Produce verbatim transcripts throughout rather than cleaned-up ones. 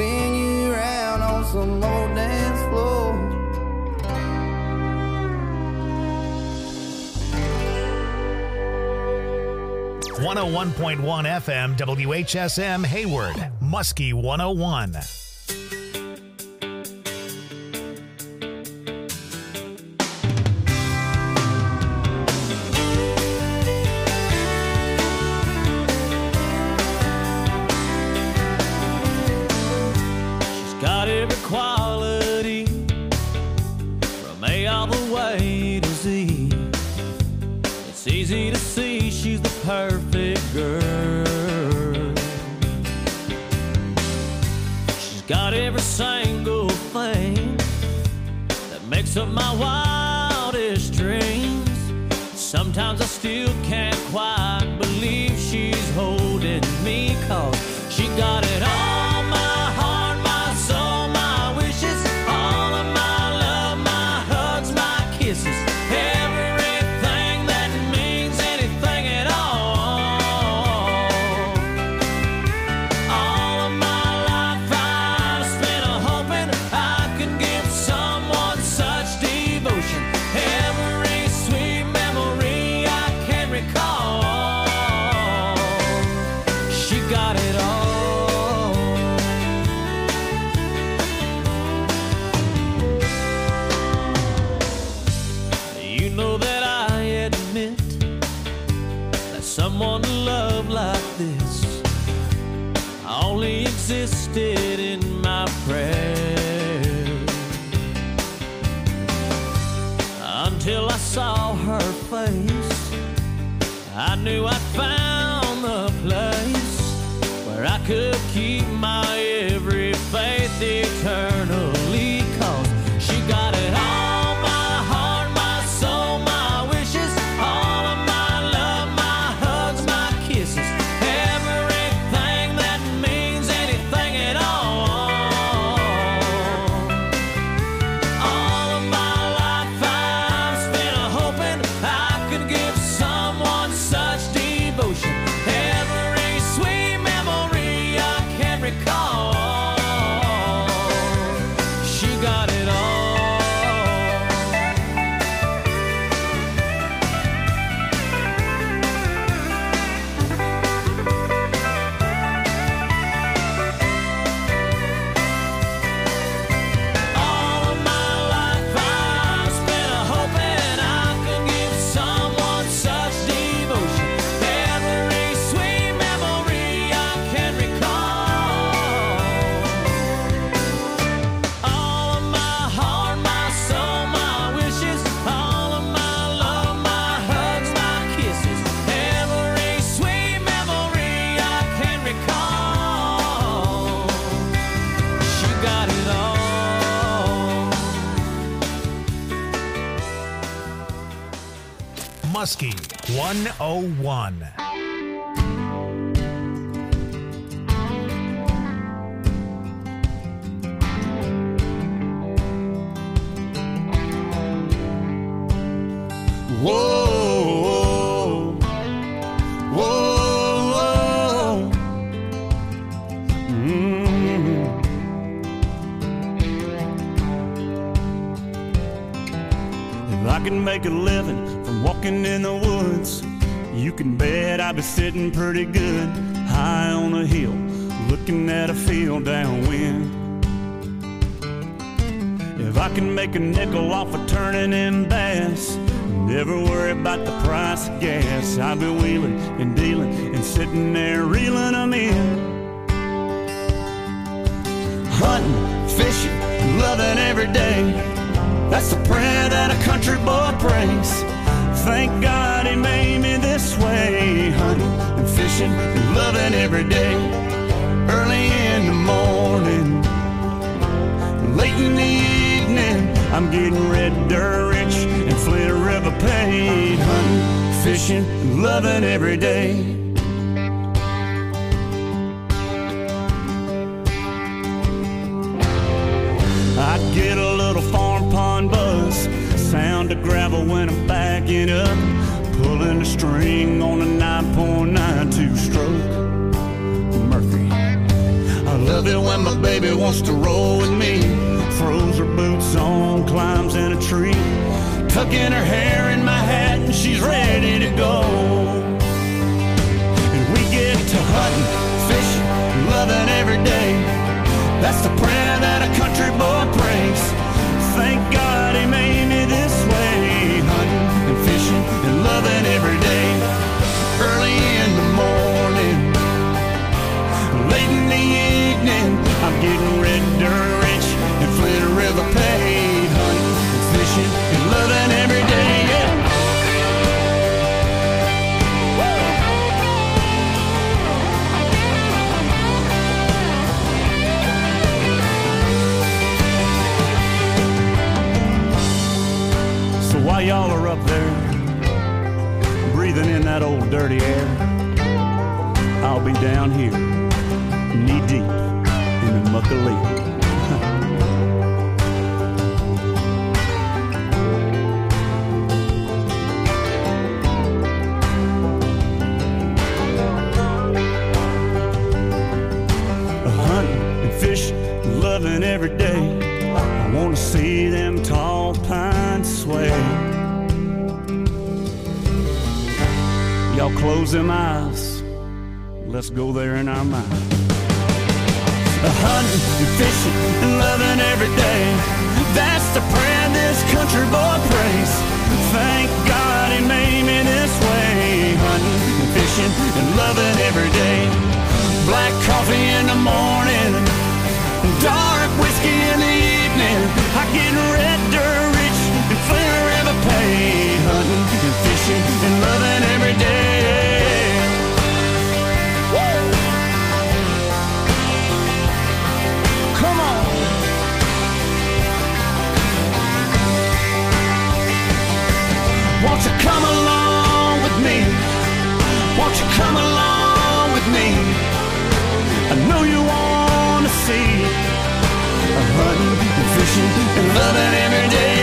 spin you around on some old dance floor. one oh one point one F M W H S M Hayward, Muskie one oh one. She's got every quality from A all the way to Z. It's easy to see she's the perfect girl. She's got every single thing that makes up my wildest dreams. Sometimes I still can't quite believe she's holding me, 'cause she got it all, my heart, my soul, my wishes, all of my love, my hugs, my kisses, everything that means anything at all. All of my life I've spent hoping I could give someone such devotion. Every sweet memory I can recall, she got it all. You know that I admit that someone to love like this only existed in my prayers, until I saw her face. I knew I'd found the place where I could keep my every faith eternally, 'cause she got it all, my heart, my soul, my wishes, all of my love, my hugs, my kisses, everything that means anything at all. All of my life I've spent hoping I could give someone such devotion. Every sweet memory I can recall, she got it all. All of my life I've spent hoping I could give someone such devotion. Every sweet memory I can recall. All of my heart, my soul, my wishes, all of my love, my hugs, my kisses, every sweet memory I can recall. She got it all. Muskie one oh one. Whoa, whoa, whoa. Mm. If I can make a living from walking in the woods, you can bet I'd be sitting pretty good high on a hill, looking at a field downwind. If I can make a nickel off of turning in bass, never worry about the price of gas, I'll be wheeling and dealing and sitting there reeling them in. Hunting, fishing, loving every day, that's the prayer that a country boy prays. Thank God he made me this way. Hunting and fishing and loving every day. Early in the morning, late in the evening, I'm getting red dirt rich and Flint River paid. Hunting, fishing, and loving every day. I get a little farm pond buzz, sound of gravel when I'm backing up, pulling the string on a nine point nine two stroke Mercury. I love love it when my baby wants to roll with me. Throws her boots on, climbs in a tree, tucking her hair in my hat, and she's ready to go. And we get to hunting, fishing, loving every day. That's the prayer that a country boy prays. Thank God he made me this way, hunting and fishing and loving every day. Early in the morning, late in the evening, I'm getting red dirt rich and Flint River paid, hunting and fishing and loving every day, yeah. So while y'all are up there breathing in that old dirty air, I'll be down here knee deep in the muck of leaf. Hunting and fishing, loving every day. I want to see them tall pines sway. Y'all close them eyes, let's go there in our mind. Hunting and fishing and loving every day. That's the prayer this country boy prays. Thank God he made me this way. Hunting and fishing and loving every day. Black coffee in the morning, dark whiskey in the evening. I get red dirt rich and Flint River paid. Hunting and fishing and loving every day. Won't you come along with me? Won't you come along with me? I know you want to see a hunting and fishing and loving every day.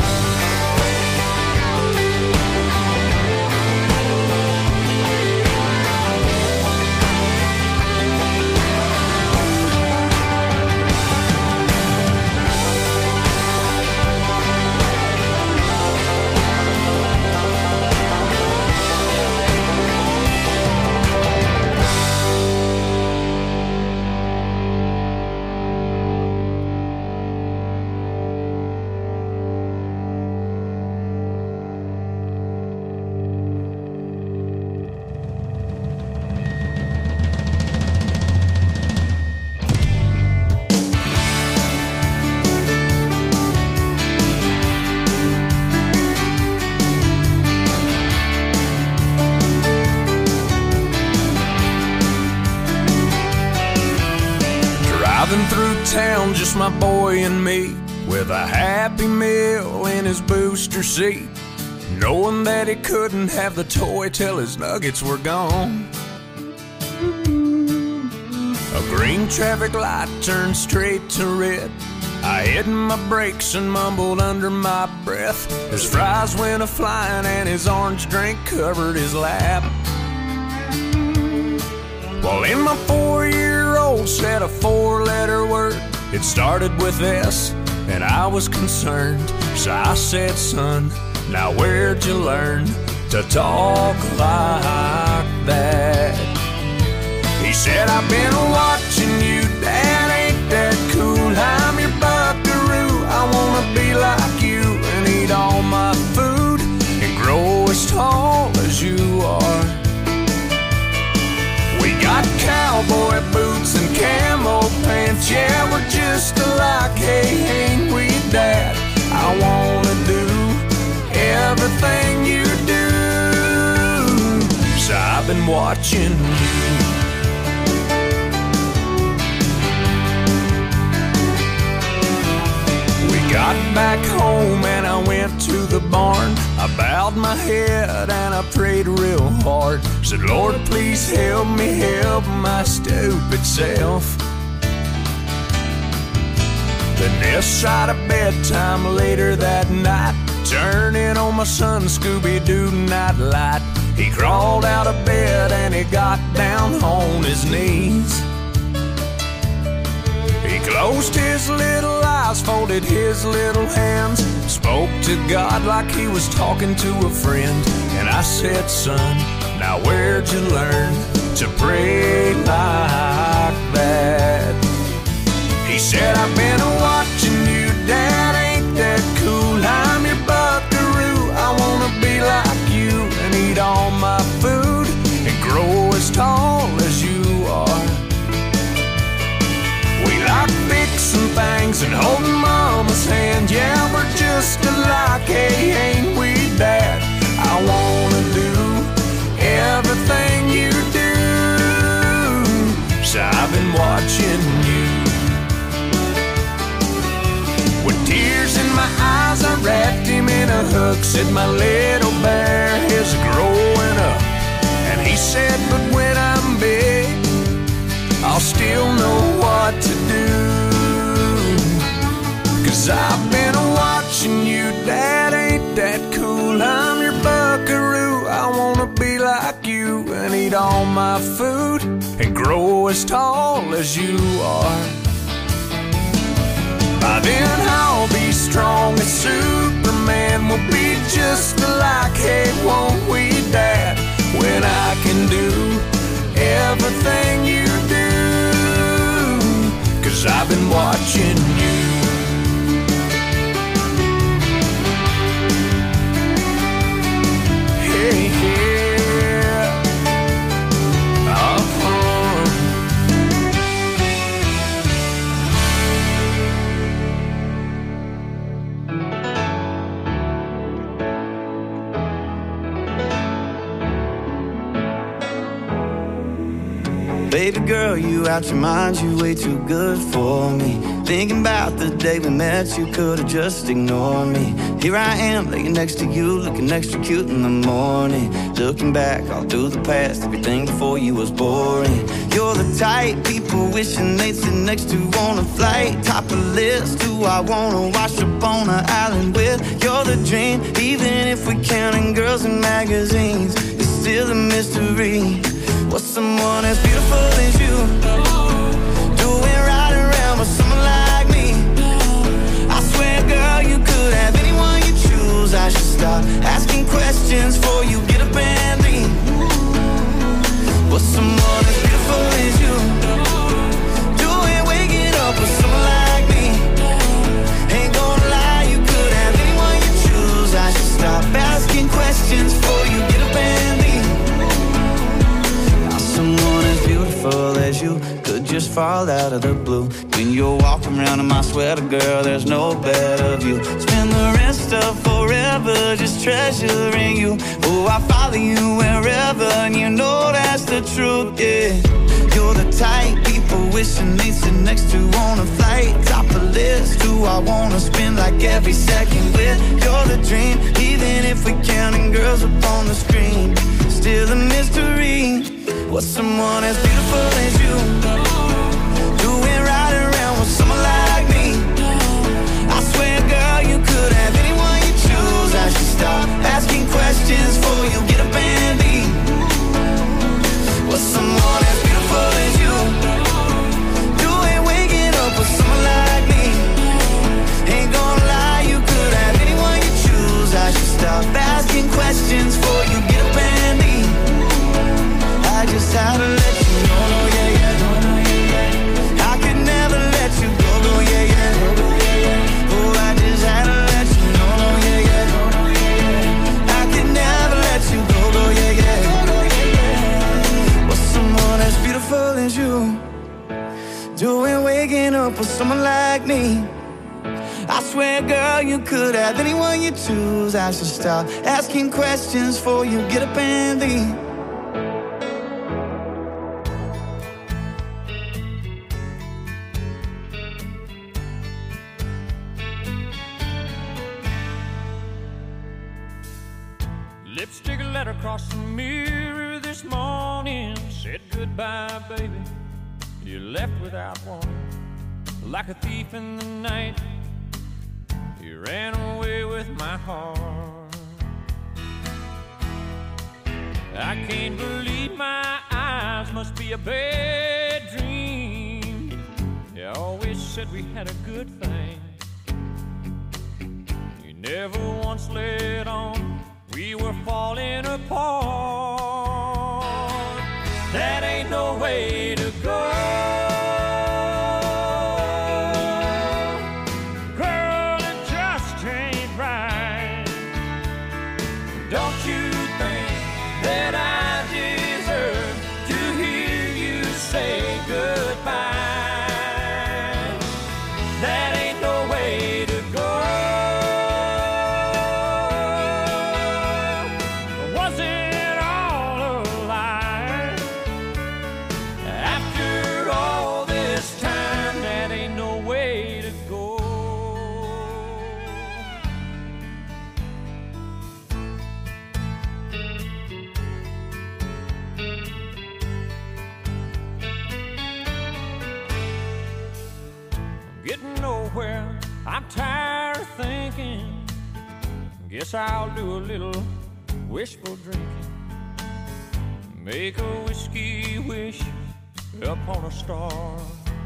Town, just my boy and me, with a Happy Meal in his booster seat, knowing that he couldn't have the toy till his nuggets were gone. A green traffic light turned straight to red. I hit my brakes and mumbled under my breath as fries went a-flying and his orange drink covered his lap. Well, in my four-year-old said a four-letter word. It started with S, and I was concerned. So I said, son, now where'd you learn to talk like that? He said, I've been watching you, Dad, ain't that cool? I'm your buckaroo, I wanna be like you and eat all my food and grow as tall as you are. We got cowboy boots and camo pants, yeah, we're just alike, hey, ain't we, Dad? I wanna do everything you do, so I've been watching you. We got back home and I went to the barn. I bowed my head and I prayed real hard. Said, Lord, please help me help my stupid self. Then this side of bedtime later that night, turning on my son Scooby-Doo nightlight. He crawled out of bed and he got down on his knees. Closed his little eyes, folded his little hands, spoke to God like he was talking to a friend. And I said, son, now where'd you learn to pray like that? He said, I've been watching you, Dad, ain't that cool? I'm your buckaroo, I wanna be like you and eat all my food and grow as tall as you are. We like fixing things and holding Mama's hand. Yeah, we're just alike, hey, ain't we, Dad? I wanna do everything you do, so I've been watching you. With tears in my eyes, I wrapped him in a hug, said my little bear is growing up. And he said, but when I'm big, I'll still know what to do. Cause I've been watching you, Dad, ain't that cool? I'm your buckaroo, I wanna be like you and eat all my food and grow as tall as you are. By then I'll be strong as Superman, we'll be just alike, hey, won't we, Dad? When I can do everything you do, cause I've been watching you. Hey, yeah. Uh-huh. Baby girl, you out your mind, you way too good for me. Thinking about the day we met, you could've just ignored me. Here I am, laying next to you, looking extra cute in the morning. Looking back all through the past, everything before you was boring. You're the type people wishing they'd sit next to on a flight. Top of the list, who I wanna wash up on an island with. You're the dream, even if we're counting girls in magazines, it's still a mystery. What's someone as beautiful as you doing right around with someone like me? I swear, girl, you could have anyone you choose. I should stop asking questions before you get up and leave. What's someone as beautiful as you doing waking up with someone like me? Ain't gonna lie, you could have anyone you choose. I should stop asking questions before you get up and leave. Someone as beautiful as you could just fall out of the blue. When you're walking around in my sweater, girl, there's no better view. Spend the rest of forever just treasuring you. Oh, I follow you wherever, and you know that's the truth, yeah. You're the type people wishing they'd sit next to on a flight. Top of the list, who I wanna spend like every second with. You're the dream, even if we're counting girls up on the screen, still a mystery. What's someone as beautiful as you doing right around with someone like me? I swear, girl, you could have anyone you choose. I should stop asking questions before you get up and leave. What's someone as beautiful as you doing waking up with someone like me? Ain't gonna lie, you could have anyone you choose. I should stop asking questions before you get up and leave. I just had to let you know, no, yeah, yeah, no, no, yeah, yeah. I could never let you go, no, yeah, yeah. Oh, I just had to let you know, no, yeah, yeah, no, no, yeah, yeah. I could never let you go, no, yeah, yeah. What's someone as beautiful as you doing waking up with someone like me? I swear, girl, you could have anyone you choose. I should stop asking questions before you get up and leave. Lipstick letter across the mirror this morning said goodbye, baby. You left without warning, like a thief in the night. You ran away with my heart. I can't believe my eyes, must be a bad dream. You always said we had a good thing. You never once let on we were falling apart. That ain't no way to go. Girl, it just ain't right. Don't you think that I deserve to hear you say goodbye? That ain't no way to go. Was it all a lie? After all this time, that ain't no way to go. Getting nowhere, I'm tired of thinking. Guess I'll do a little wishful drinking. Make a whiskey wish upon a star.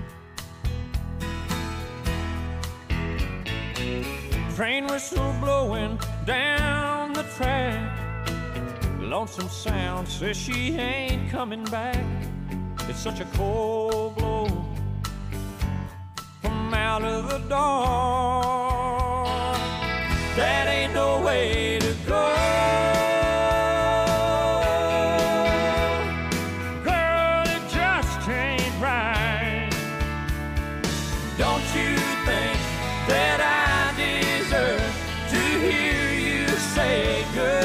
Train whistle blowing down the track. Lonesome Sound says she ain't coming back. It's such a cold blow from out of the dark. That ain't no way to go. Girl, it just ain't right. Don't you think that I deserve to hear you say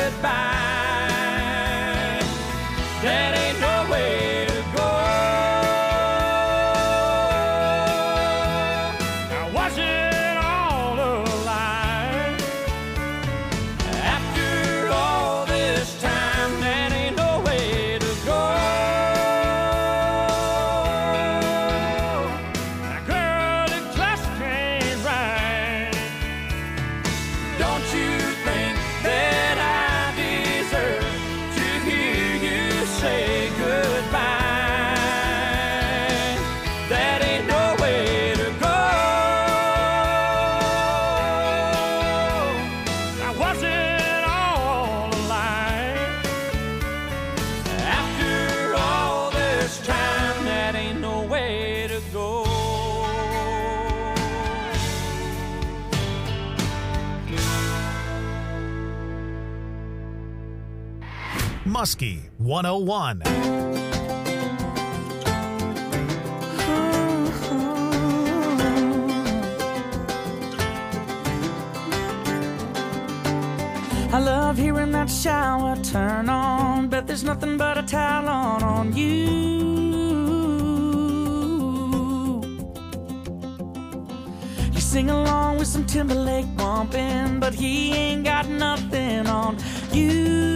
goodbye? That ain't no way to go. Now was it all a lie? After all this time, that ain't no way to go. Now girl, it just ain't right. Don't you think that I deserve to hear you say goodbye? That ain't no way to go. Now was it all a lie? After all this time, that ain't no way to go. Muskie one oh one. I love hearing that shower turn on. Bet there's nothing but a towel on on you. You sing along with some Timberlake bumping, but he ain't got nothing on you.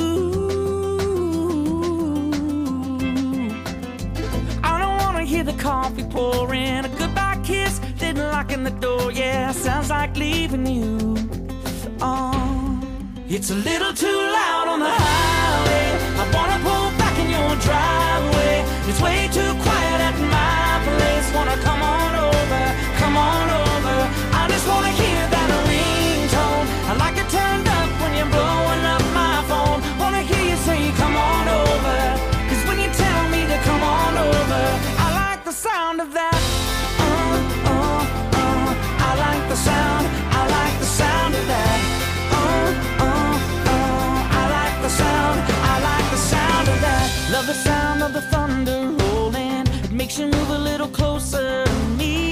I don't wanna hear the coffee pouring, a goodbye kiss, then locking the door. Yeah, sounds like leaving you. Oh, it's a little too loud on the highway. I wanna pull back in your driveway. It's way too quiet at my place. Wanna come on over, come on over. I just wanna hear that ringtone. I like it turned up when you're blowing up my phone. Wanna hear you say come on over, 'cause when you tell me to come on over, I like the sound of that. Uh, uh, uh. I like the sound, I like the sound of that. Uh, uh, uh. I like the sound, I like the sound of that. Love the sound of the thunder rolling. It makes you move a little closer to me.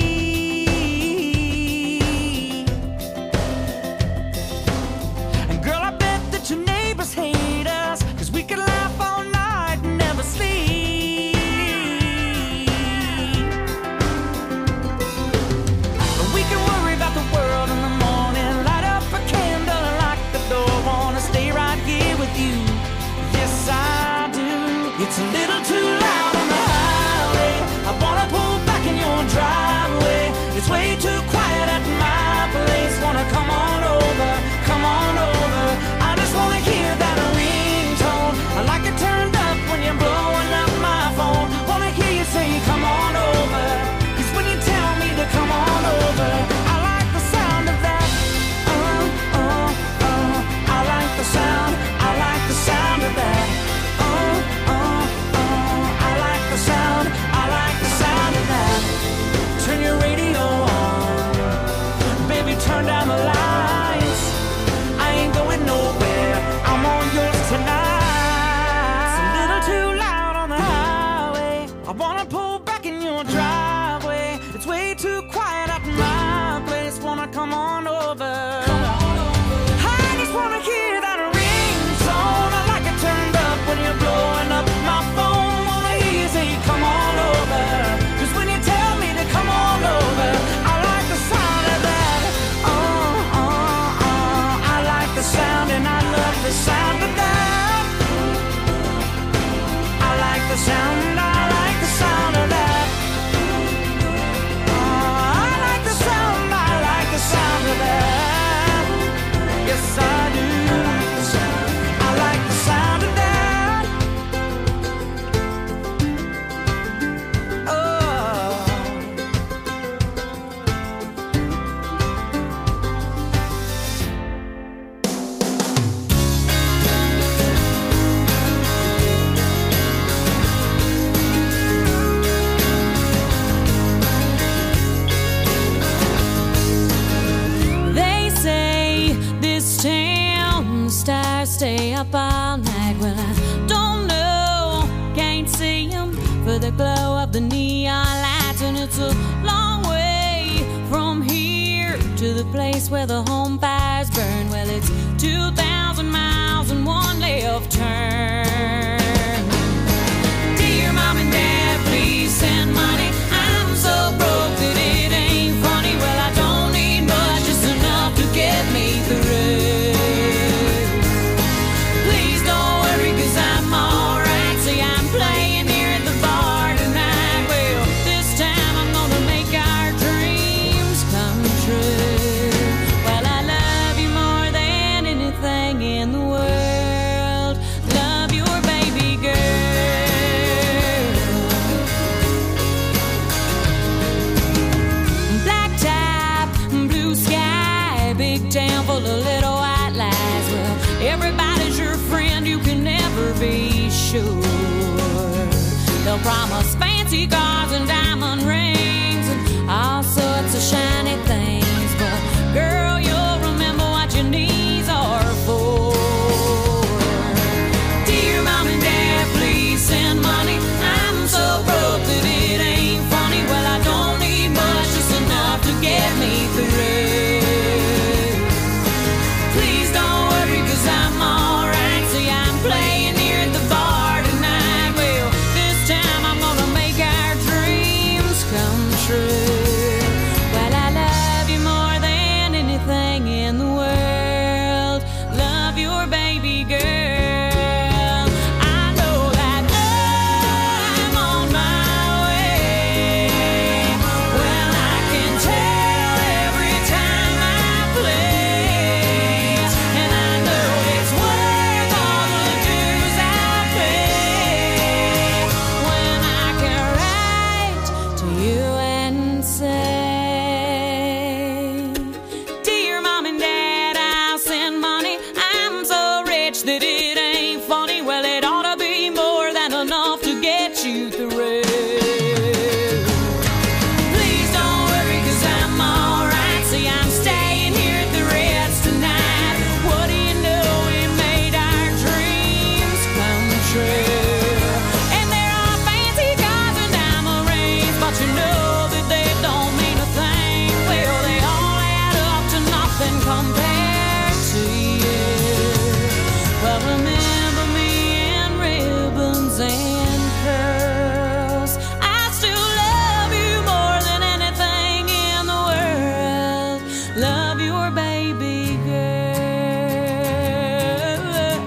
too quiet at my place. Wanna come on over. I just wanna hear that ringtone. I like it turned up when you're blowing up my phone. Wanna hear you say come on over. 'Cause when you tell me to come on over, I like the sound of that. Oh, oh, oh. I like the sound and I love the sound of that. I like the sound, I like the sound of that. Oh, I like the sound, I like the sound of that. Yes, I do. I like the sound of that. Oh. They say this town, the stars stay up all night. Well, I don't know, can't see them for the glow of the neon lights. And it's a long way from here to the place where the home fires burn. Well, it's two thousand miles and one left turn. Dear mom and dad, please send money. I'm so broke that it ain't funny. Well, I don't need much, just enough to get me through. Please don't worry, 'cause I'm alright. See, I'm playing here at the bar tonight. Well, this time I'm gonna make our dreams come true. Well, I love you more than anything in the world. Love your baby girl. Black top, blue sky, big town full of little white lies. Well, everybody's your friend, you can never be sure. They'll promise fancy cars and diamond rings and all sorts of shiny things. But girl, you'll remember what your knees are for. Dear mom and dad, please send money. I'm so broke that it ain't funny. Well, I don't need much, just enough to get me through. Please don't worry, 'cause I'm alright. See, I'm playing here at the bar tonight. Well, this time I'm gonna make our dreams come true. Well, I love you more than anything in the world. Love your baby girl. I know that I'm on my way. Well, I can tell every time I play. And I know it's worth all the dues I pay. When I can write to you and say, dear mom and dad, I'll send money. I'm so rich that it ain't funny. Well, it ought to be more than enough to get you through. Please don't worry, 'cause I'm alright. See, I'm staying here at the Ritz tonight. What do you know, we made our dreams come true. And there are fancy cars and diamond rings, but you know that they don't mean a thing. Well, they all add up to nothing compared to you. Well, remember me in ribbons and curls. I still love you more than anything in the world. Love your baby girl.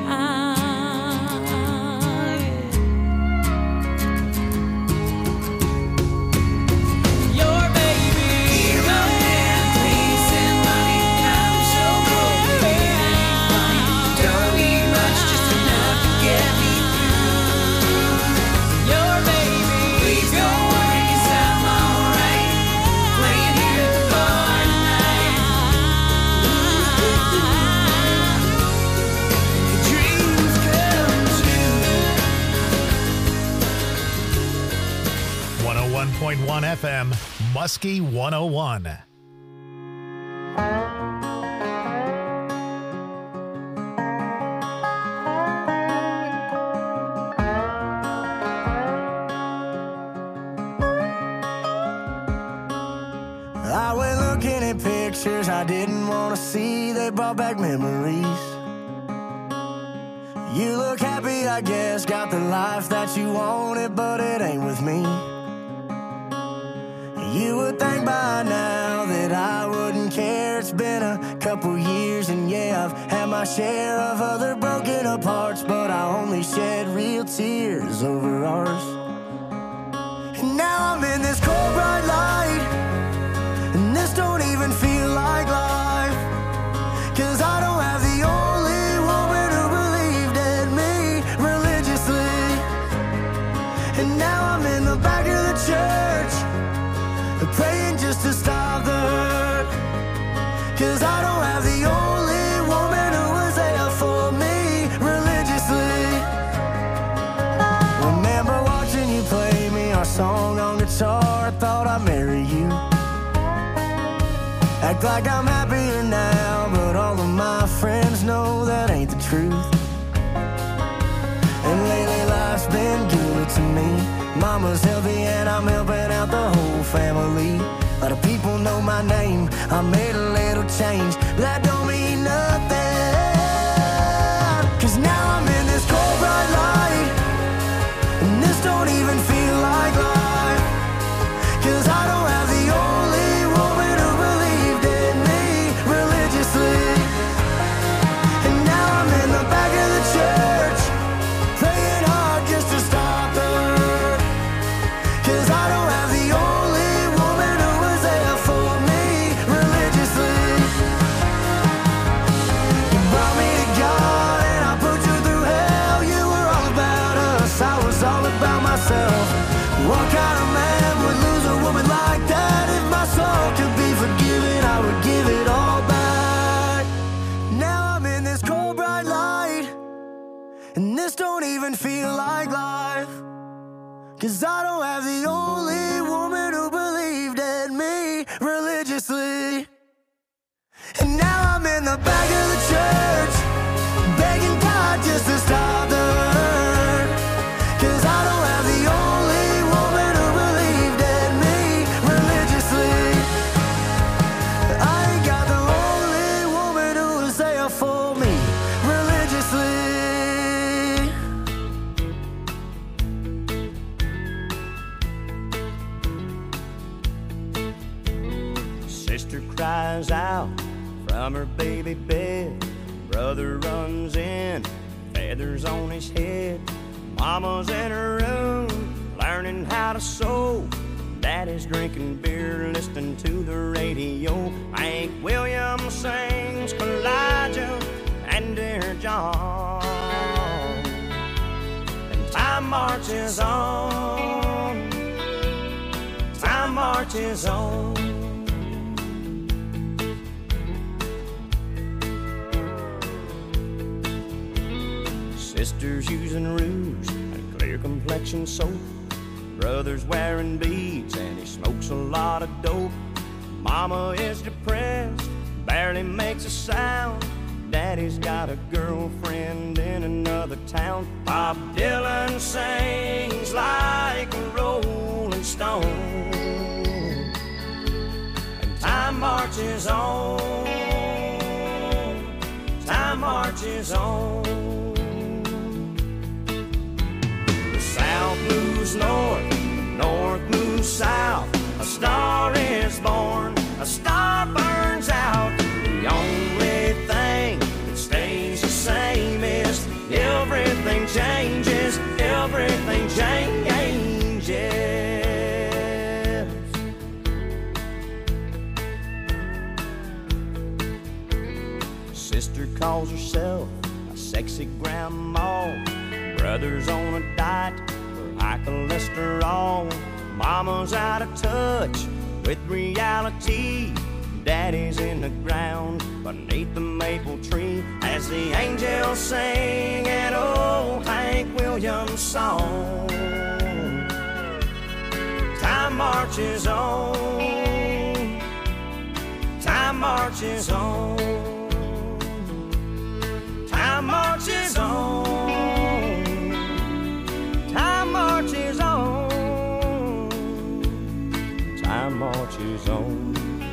Your baby girl. Please send money. I'm so broke that it ain't funny. Don't need much, just enough to get me through. Your baby. Please don't worry, 'cause I'm alright. Playing here at the bar tonight. Dreams come true. one oh one point one F M, Muskie one oh one. I went looking at pictures I didn't want to see. They brought back memories. You look happy, I guess, got the life that you wanted, but it ain't with me. You would think by now that I wouldn't care. It's been a couple years, and yeah, I've had my share of other broken up hearts, but I only shed real tears over ours. And now I'm in this cold bright light, and this don't even feel like life, 'cause I don't have the only woman who believed in me religiously. And now I'm in the back of the church, praying just to stop the hurt, 'cause I don't have the only woman who was there for me religiously. Remember watching you play me our song on guitar, I thought I'd marry you. Act like I'm happier now, but all of my friends know that ain't the truth. And lately life's been good to me. Mama's healthy and I'm helping out the whole family. A lot of people know my name, I made a little change, but that don't mean nothing, 'cause now I'm in this cold bright light, and this don't even feel like life, 'cause I don't have the only woman who believed in me religiously. And now I'm in the back of the church, praying hard just to stop the hurt, 'cause I don't have the only woman who was there for me religiously. You brought me to God and I put you through hell. You were all about us, I was all about myself. What kind of man would lose a woman like that? If my soul could be forgiven, I would give it all back. Now I'm in this cold bright light, and this don't even feel like life, 'cause I don't have the only woman who believed in me religiously. And now I'm in the back of the church, begging God just to stop the hurt, 'cause I don't have the only woman who believed in me religiously. I ain't got the only woman who was there for me religiously. Sister cries out from her baby bed. Brother runs in, feathers on his head. Mama's in her room, learning how to sew. Daddy's drinking beer, listening to the radio. Hank Williams sings Elijah and Dear John. And time marches on, time marches on. Sisters using rouge and clear complexion soap. Brother's wearing beads and he smokes a lot of dope. Mama is depressed, barely makes a sound. Daddy's got a girlfriend in another town. Bob Dylan sings like a rolling stone. And time marches on, time marches on. South moves north, north moves south. A star is born, a star burns out. The only thing that stays the same is everything changes, everything changes. Sister calls herself a sexy grandma. Brother's on a diet for high cholesterol. Mama's out of touch with reality. Daddy's in the ground beneath the maple tree as the angels sing an old Hank Williams song. Time marches on, time marches on, time marches on. Time marches on, time marches on.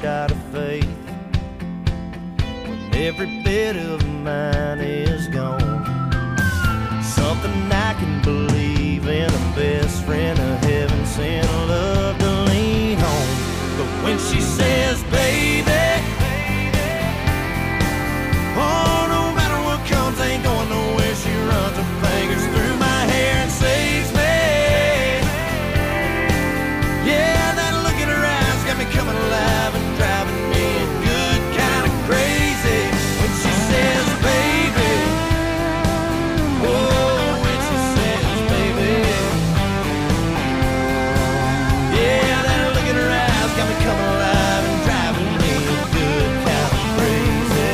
shot of faith when every bit of mine is gone. Something I can believe in, a best friend of heaven sent love to lean on. But when she says, baby, oh, no matter what comes, ain't going nowhere. She runs her fingers through my hair and saves me. Yeah, that look in her eyes got me coming alive and driving me good, kind of crazy. When she says, baby, oh, when she says, baby, yeah, that look in her eyes got me coming alive and driving me good, kind of crazy.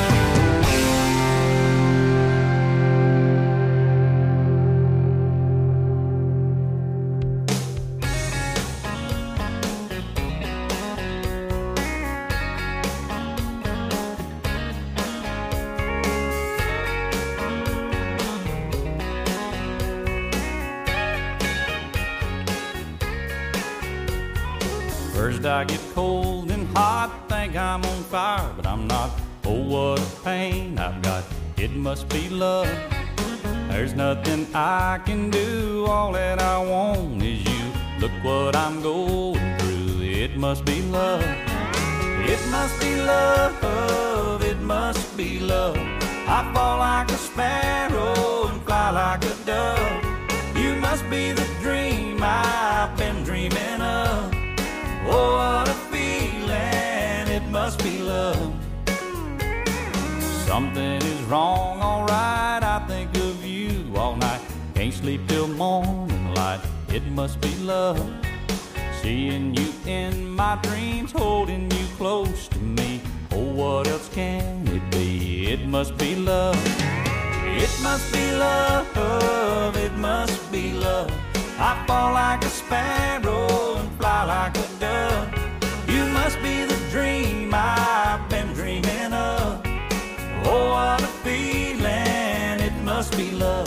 First I get cold and hot, think I'm on fire, but I'm not. Oh, what a pain I've got, it must be love. There's nothing I can do, all that I want is you. Look what I'm going through, it must be love. It must be love, it must be love. I fall like a sparrow and fly like a dove. You must be the dream I've been dreaming of. Oh, what a feeling, it must be love. Something is wrong, alright, I think of you all night. Can't sleep till morning light, it must be love. Seeing you in my dreams, holding you close to me. Oh, what else can it be? It must be love. It must be love, it must be love. I fall like a sparrow and fly like a dove. You must be the dream I've been dreaming of. Oh, what a feeling, it must be love.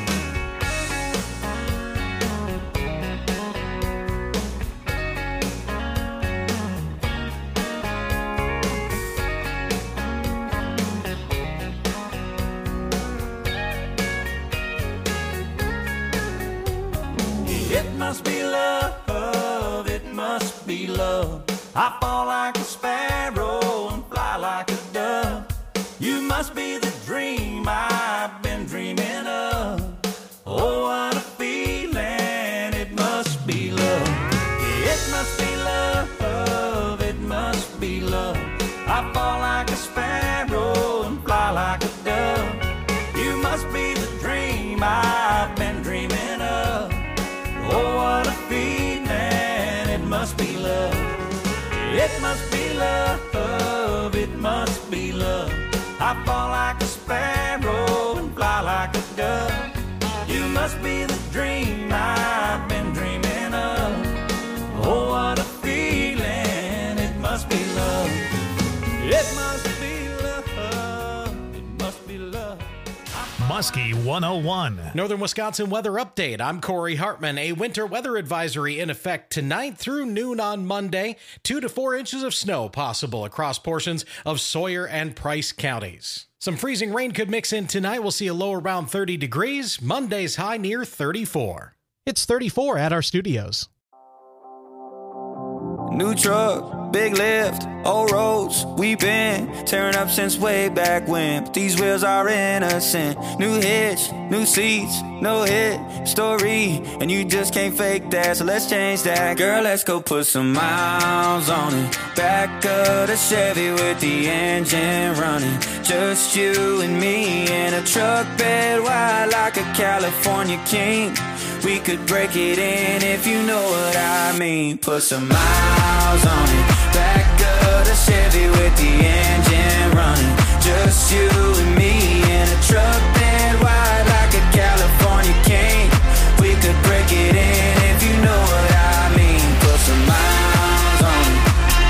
It must be love, it must be love. I fall like a sparrow and fly like a dove. You must be the dream I've been dreaming of. Oh, what a feeling, it must be love. It must be love, it must be love. I fall like a sparrow and fly like a dove. You must be the dream I've been dreaming of. Oh, what a feeling, it must be love. It must be love, it must be love. I fall like a sparrow and fly like a dove. You must be the dream I've been dreaming of. Oh, what a feeling, it must be love. It must be love, it must be love. Muskie one oh one. Northern Wisconsin weather update. I'm Corey Hartman. A winter weather advisory in effect tonight through noon on Monday. Two to four inches of snow possible across portions of Sawyer and Price counties. Some freezing rain could mix in tonight. We'll see a low around thirty degrees. Monday's high near thirty-four. It's thirty-four at our studios. New truck, big lift, old roads, we been tearing up since way back when. But these wheels are innocent. New hitch, new seats, no hit story, and you just can't fake that, so let's change that. Girl, let's go put some miles on it. Back of the Chevy with the engine running. Just you and me in a truck bed wide like a California king. We could break it in if you know what I mean. Put some miles on it. Back of the Chevy with the engine running. Just you and me in a truck bed wide like a California king. We could break it in if you know what I mean. Put some miles on it.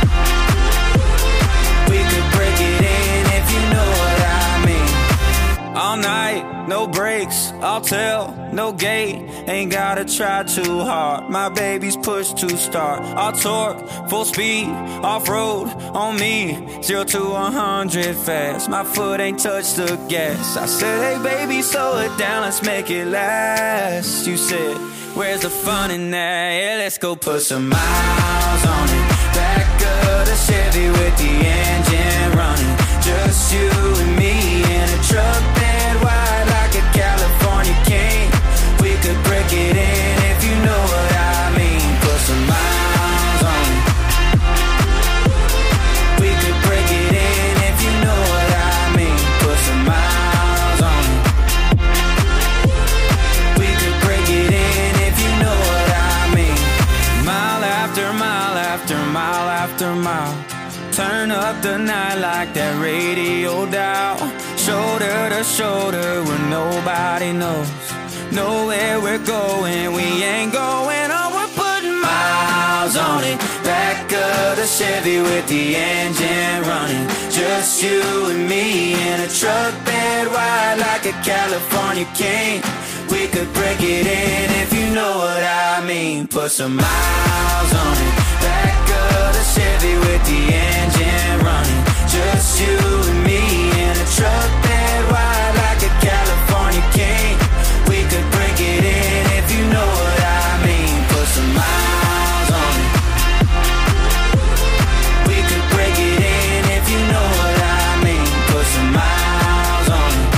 We could break it in if you know what I mean. All night, no breaks, all hotel, no gate, ain't gotta try too hard. My baby's push to start. All torque, full speed, off-road on me. Zero to one hundred fast, my foot ain't touched the gas. I said, hey baby, slow it down, let's make it last. You said, where's the fun in that? Yeah, let's go put some miles on it. Back of the Chevy with the engine running. Just you and me in a truck bed wide like a California king. We could break it in if you know what I mean. Put some miles on it. We could break it in if you know what I mean. Put some miles on it. We could break it in if you know what I mean. Mile after mile after mile after mile. Turn up the night like that radio dial. Shoulder to shoulder where nobody knows. Know where we're going, we ain't going on. We're putting miles on it. Back of the Chevy with the engine running. Just you and me in a truck bed wide like a California king. We could break it in if you know what I mean. Put some miles on it. Back of the Chevy with the engine running. Just you and me in a truck bed wide like a California king. We could break it in if you know what I mean. Put some miles on it. We could break it in if you know what I mean. Put some miles on it.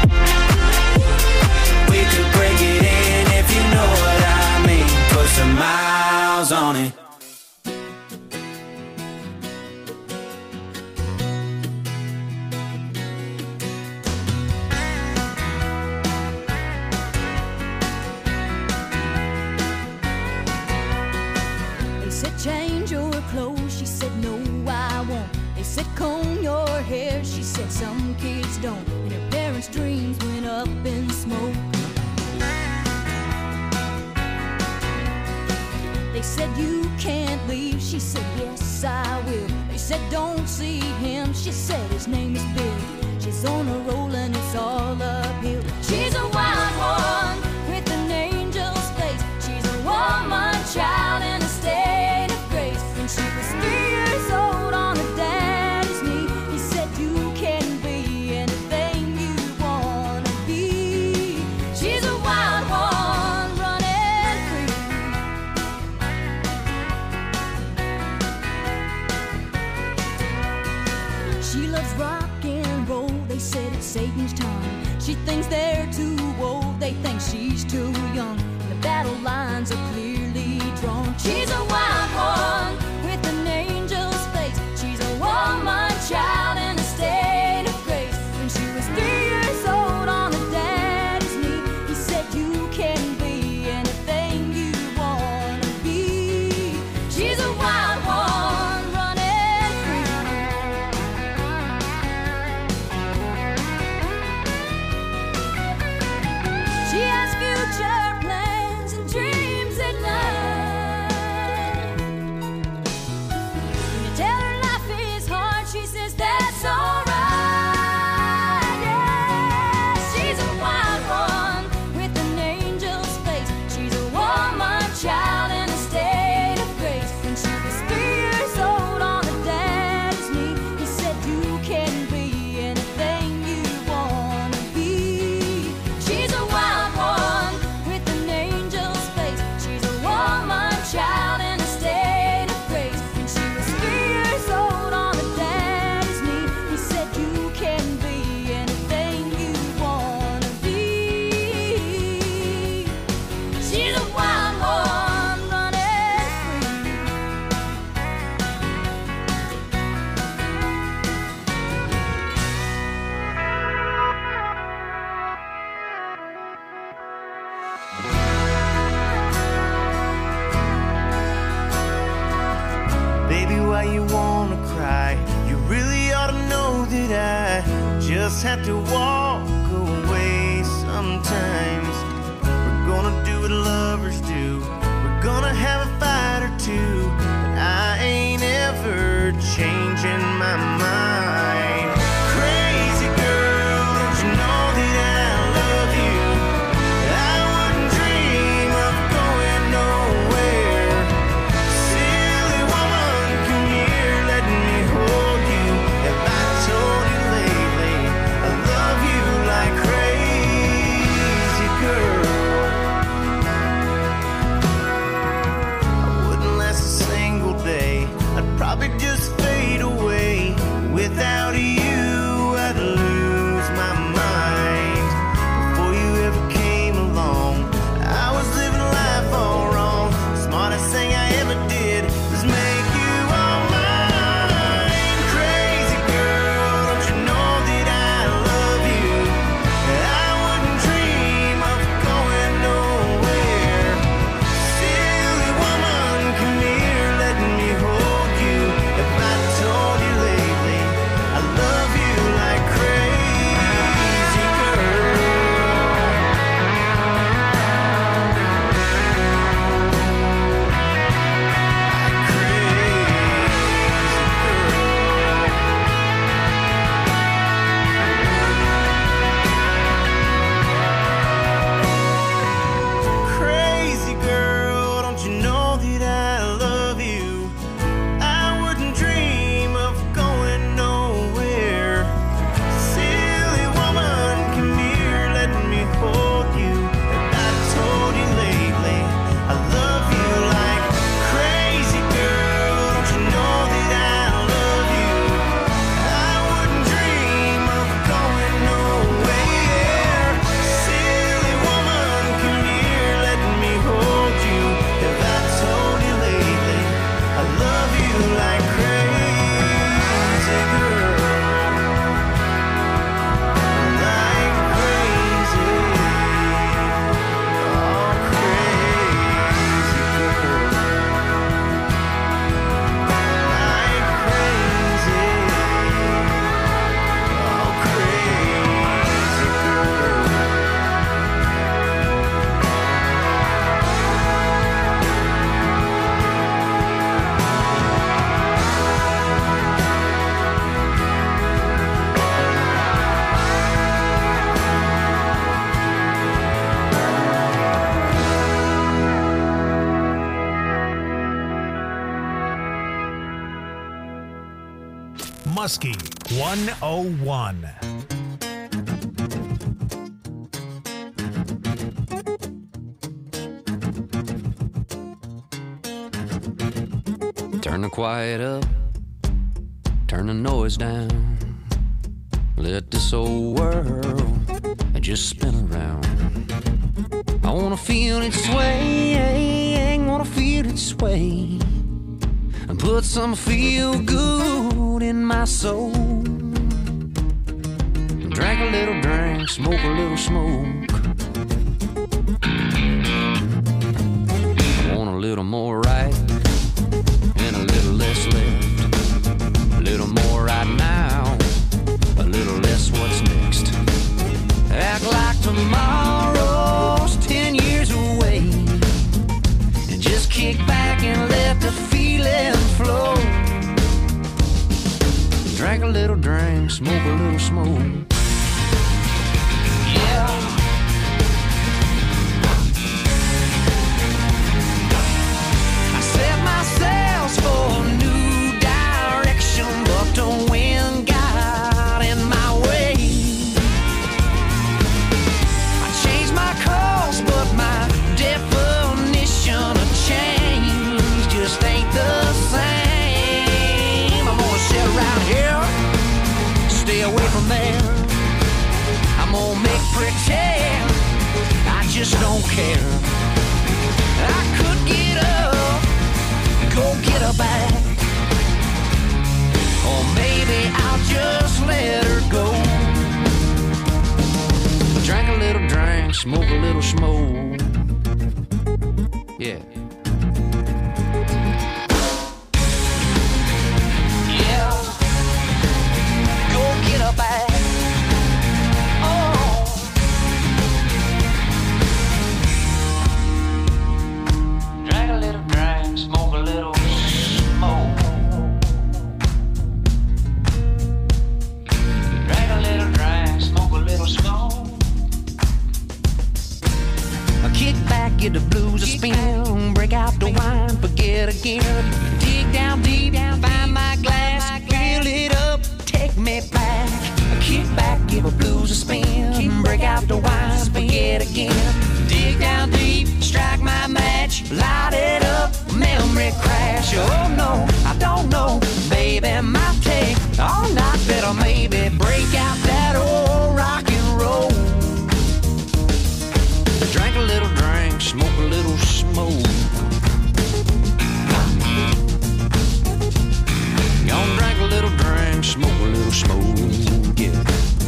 We could break it in if you know what I mean. Put some miles on it. Comb your hair, she said some kids don't, and her parents' dreams went up in smoke. They said you can't leave, she said yes I will. They said don't see him, she said his name is Bill. She's on a roll and it's all uphill. She's a wild one with an angel's face. She's a woman child in a state of grace. When she was three years old on a day, Satan's tongue. She thinks they're too old, they think she's too young. The battle lines are clearly drawn. She's a wild one with an angel's face. She's a woman child in a state of grace. When she was three years old on her daddy's knee, he said you can be anything you wanna be. She's a wild one running free. She has future plans and dreams at night. When you tell her life is hard, she says that's alright. Yeah, she's a wild one with an angel's face. She's a woman child in a state of grace. When she was three years old on her daddy's knee, he said you can be anything you wanna be. She's a wild one with an angel's face. She's a woman child in a state of grace. When she was three years old on her daddy's knee, he said you can be anything you wanna be. She's a wild one running free. Baby, why you wanna cry? You really ought to know that I just have to walk away sometimes. We're gonna do what lovers do. We're gonna have a fight or two, but I ain't ever changing my mind. Crazy girl, don't you know that I love you? Muskie one oh one. Turn the quiet up, turn the noise down. Let this old world just spin around. I wanna feel it sway, wanna feel it sway, and put some feel good in my soul. Drink a little drink, smoke a little smoke. I want a little more right and a little less left. A little more right now, a little less what's next. Act like tomorrow's ten years away, and just kick back and let the feeling flow. Drink a little drink, smoke a little smoke. Yeah. I set my sails for a new direction, but the wind got in my way. I changed my course, but my definition of change just ain't the same. I'm gonna sit around here, stay away from there. I'm gonna make pretend I just don't care. I could get up, go get her back, or maybe I'll just let her go. Drink a little drink, smoke a little smoke. Yeah. Yeah. Go get her back. Oh. Drink a little drink, smoke a little smoke. Drink a little drink, smoke a little smoke. I kick back, get the blues a spin, break out the wine, forget again. Dig down deep, find my glass, fill it up, take me back. I kick back, give a blues a spin, break out the wine, forget again. Dig down deep, strike my match, light it up, memory crash. Oh no, I don't know, baby, might take all night, better maybe break out that old rock and roll. Drink a little drink, smoke a little smoke. Gonna drink a little drink, smoke a little smoke, yeah.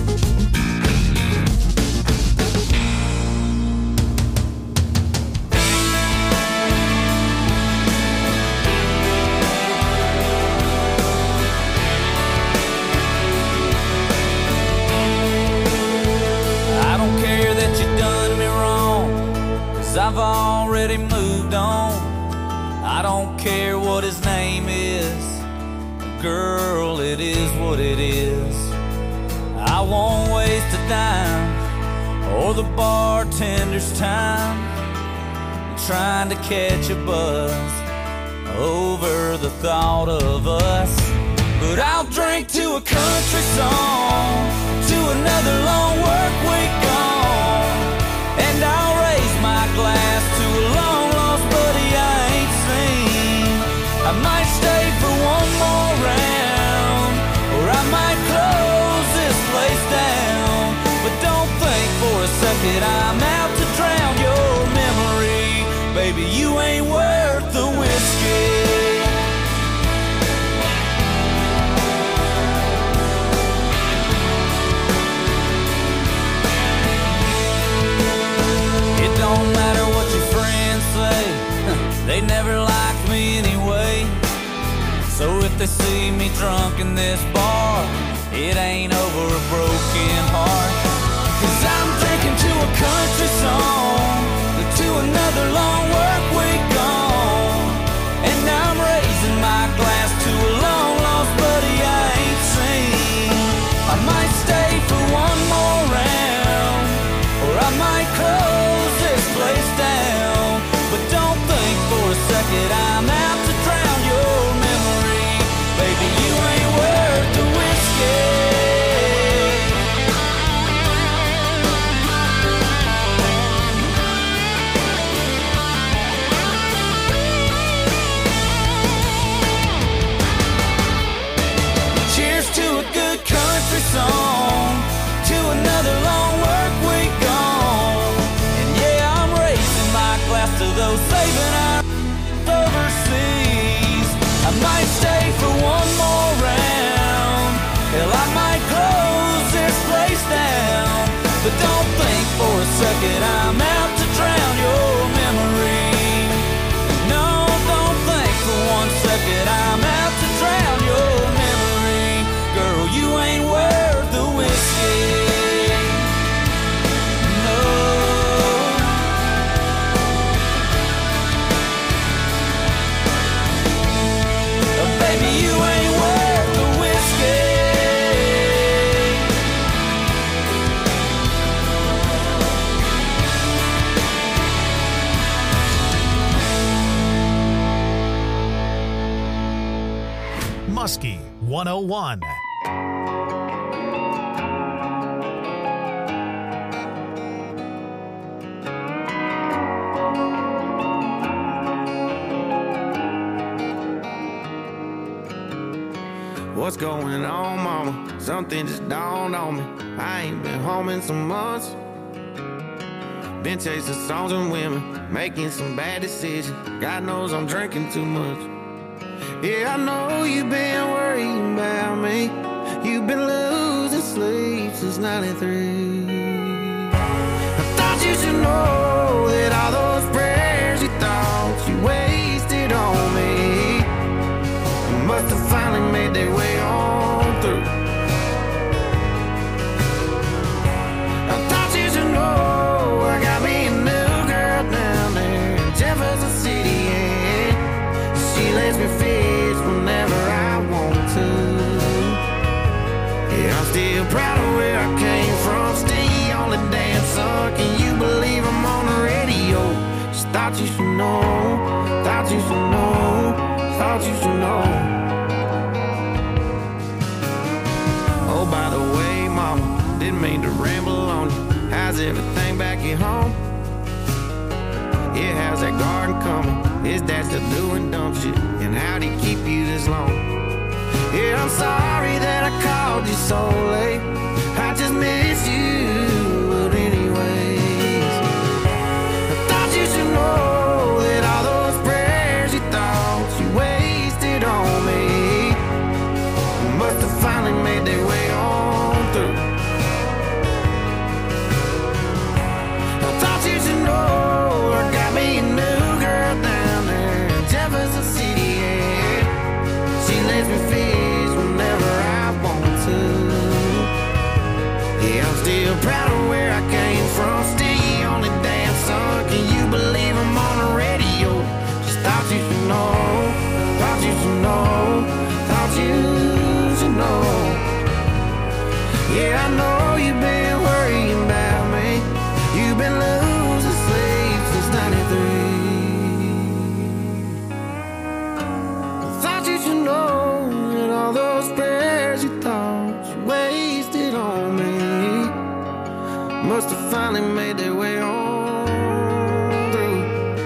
I don't care that you done me wrong, 'cause I've already moved on. I don't care what his name is, girl, it is what it is. I won't waste a dime or the bartender's time trying to catch a buzz over the thought of us. But I'll drink to a country song, to another long work week gone, and I'll raise my glass to a long lost buddy I ain't seen. I might stay for one more round, or I might close this place down. But don't think for a second I'm out to drown your memory. Baby, you ain't worth the whiskey. It don't matter what your friends say, they never liked me anyway. So if they see me drunk in this bar, it ain't over a broken heart. 'Cause I'm drinking to a country song, to another long work week gone, and I'm raising my glass to a long lost buddy I ain't seen. I might stay for one more round, or I might close this place down. But don't think for a second I'm out to drown your memory. Baby, you ain't worth the down. But don't think for a second I'm out to drown your memory. No, don't think for one second I'm out to drown your memory. Girl, you ain't worth the whiskey. Muskie one oh one. What's going on, mama? Something just dawned on me. I ain't been home in some months. Been chasing songs and women, making some bad decisions. God knows I'm drinking too much. Yeah, I know you've been worrying about me. You've been losing sleep since ninety-three. I thought you should know that all those prayers you thought you wasted on me must have finally made their way on through. I thought you should know I got me a new girl down there in Jefferson City, and she lets me fish whenever I want to. Yeah, I'm still proud of where I came from. Still the only damn son. Can you believe I'm on the radio? Just thought you should know. Thought you should know. Thought you should know. Oh, by the way, mama, didn't mean to ramble on you. How's everything back at home? Yeah, how's that garden coming? Is dad still doing dumb shit? And how'd he keep you this long? Yeah, I'm sorry that I called you so late. I just miss you, but anyways, I thought you should know that all those prayers you thought you wasted on me must have finally made their way on through. I thought you should know I got me a new girl down there in Jefferson City, and she lets me fish whenever I want to. Yeah, I'm still proud of where I came from. Still the only damn son. Can you believe I'm on the radio? Just thought you should know. Thought you should know. Thought you should know. Yeah, I know you've been worrying about me. You've been losing sleep since ninety-three. I thought you should know that all those prayers you thought you wasted on me must have finally made their way on through.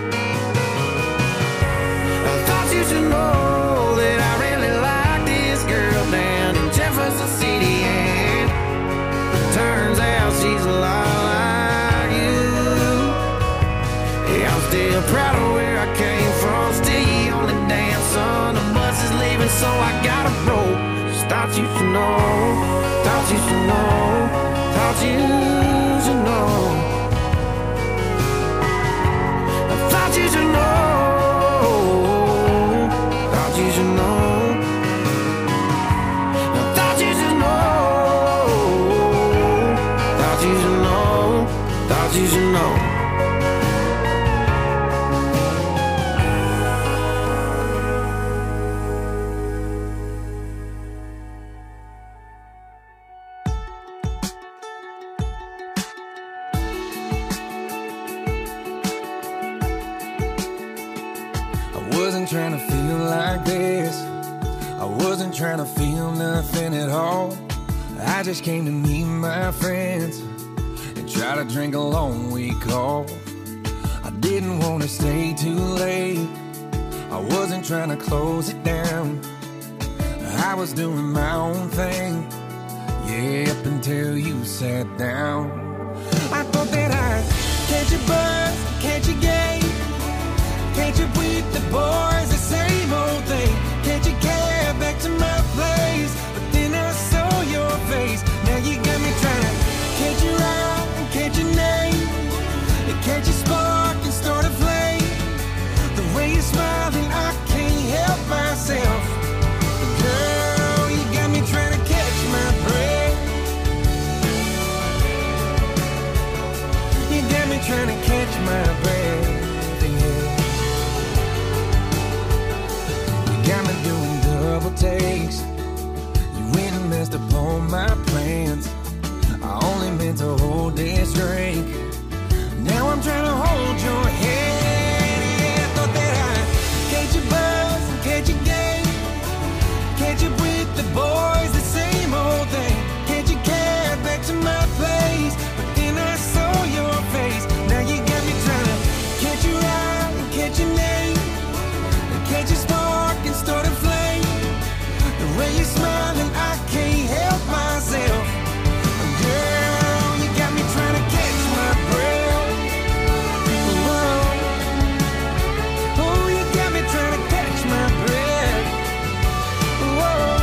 I thought you should know that I really like this girl down in Jefferson City, and turns out she's a lot like you. Yeah, I'm still proud of where I came from. Still the only damn son. The bus is leaving, so I gotta roll. Just thought you should know. Thought you should know. Thought you should know. I thought you should know. Thought you should know. I thought you should know. Thought you should know. Thought you should know. Trying to feel like this. I wasn't trying to feel nothing at all. I just came to meet my friends and try to drink a long week off. I didn't want to stay too late. I wasn't trying to close it down. I was doing my own thing, yeah, up until you sat down. I thought that I'd catch a buzz, catch a game. Catch up with the boys, the same old thing. Catch a cab back to my place, but then I saw your face. Now you got me trying to all my plans. I only meant to hold this drink. Now I'm trying to hold your hand. Yeah, I thought that I'd catch your buzz and catch your game. Catch up with the boys, the same old thing. Catch your cab back to my place. But then I saw your face. Now you got me trying to catch your eye and catch your name. And catch your spark and start a flame. The way you're smiling, I can't help myself. Girl, you got me trying to catch my breath. Whoa. Oh, you got me trying to catch my breath. Whoa.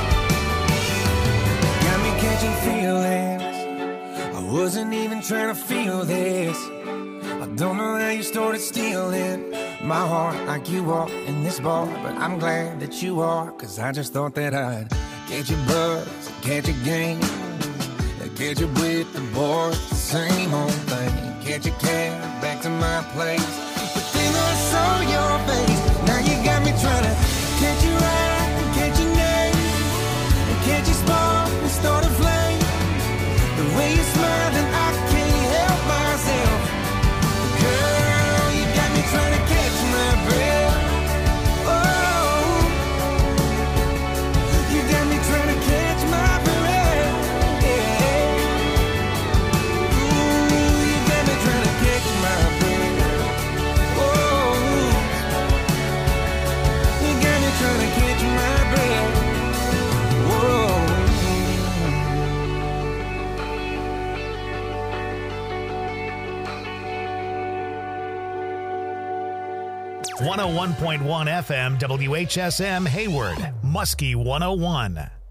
Got me catching feelings. I wasn't even trying to feel this. I don't know how you started stealing my heart like you are in this bar, but I'm glad that you are, cause I just thought that I'd catch your buzz, catch your game, catch up with the boys, the same old thing. Catch your cab back to my place. But then I saw your face. Now you got me trying to catch your eye and catch your name, and catch your spark and start a flame. The way you're smiling, I can't help myself. Girl, you got me trying to catch my breath. Oh, you got me trying to catch my breath. Yeah. Ooh, you got me trying to catch my breath. Oh, you got me trying to catch my breath. Whoa. one oh one point one F M W H S M Hayward, Muskie one oh one.